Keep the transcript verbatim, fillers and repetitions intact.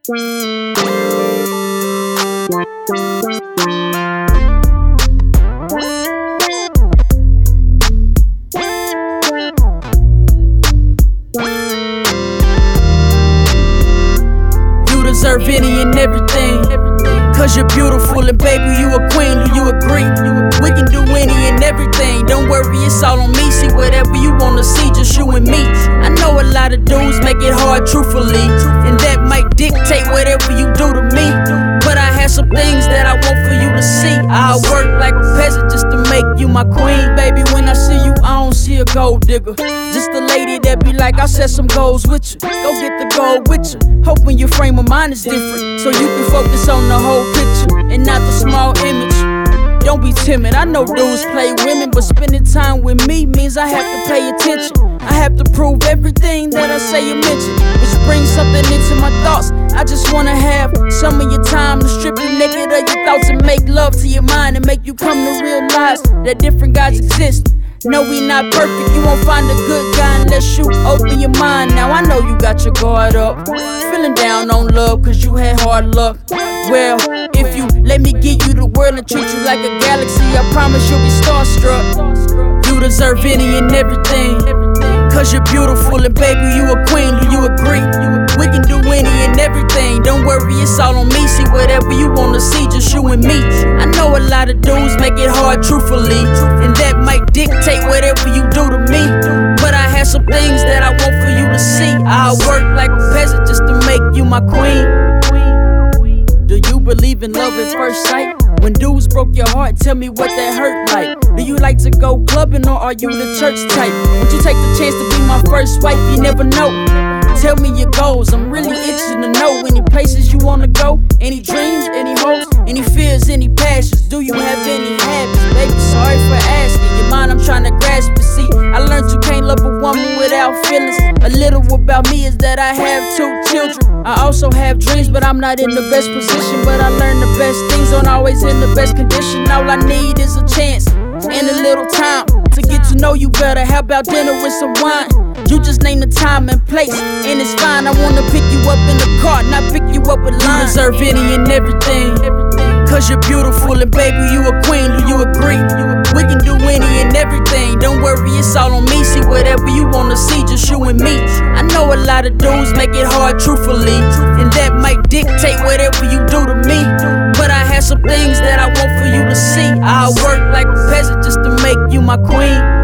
You deserve any and everything, cause you're beautiful and baby you a queen. Do you agree? We can do any and everything, don't worry, it's all on me. See whatever you wanna see, just you and me. I know a lot of dudes make it hard truthfully, and that might dictate whatever you do to me. But I have some things that I want for you to see. I'll work like a peasant just to make you my queen. Baby, when I see you, I don't see a gold digger, just a lady that be like, I'll set some goals with you. Go get the gold with you, hoping your frame of mind is different, so you can focus on the whole picture and not the small image. Don't be timid, I know dudes play women, but spending time with me means I have to pay attention. I have to prove everything that I say and mention, which brings something into my thoughts. I just wanna have some of your time to strip you naked of your thoughts and make love to your mind and make you come to realize that different guys exist. No, we not perfect, you won't find a good guy unless you open your mind. Now I know you got your guard up, feeling down on love cause you had hard luck. Well, if you let me give you the world and treat you like a galaxy, I promise you'll be starstruck. You deserve any and everything, cause you're beautiful and baby you a queen. Do you agree? We can do any and everything, don't worry, it's all on me. See whatever you wanna see, just you and me. I know a lot of dudes make it hard truthfully, and that might dictate whatever you do to me. But I have some things that I want for you to see. I'll work like a peasant just to make you my queen. Do you believe in love at first sight? When dudes broke your heart, tell me what that hurt like. Do you like to go clubbing or are you the church type? Would you take the chance to be my first wife? You never know. Tell me your goals, I'm really itching to know. Any places you wanna go? Any dreams, any hopes, any fears, any passions? Do you have any habits? Baby, sorry for asking. Your mind I'm trying to grasp it. See, I learned you can't love a woman without feelings. A little about me is that I have two children. I also have dreams, but I'm not in the best position. But I learned the best things aren't always in the best condition. All I need is a chance and a little time to get to know you better. How about dinner with some wine? You just name the time and place, and it's fine. I wanna pick you up in the car, not pick you up with lines. You deserve any and everything, cause you're beautiful and baby you a queen. Do you agree? We can do any and everything, don't worry, it's all on me. See whatever you wanna see, just you and me. I know a lot of dudes make it hard truthfully, and that might dictate whatever you do to me. But I have some things that I want for you to see. I'll work like a peasant just to make you my queen.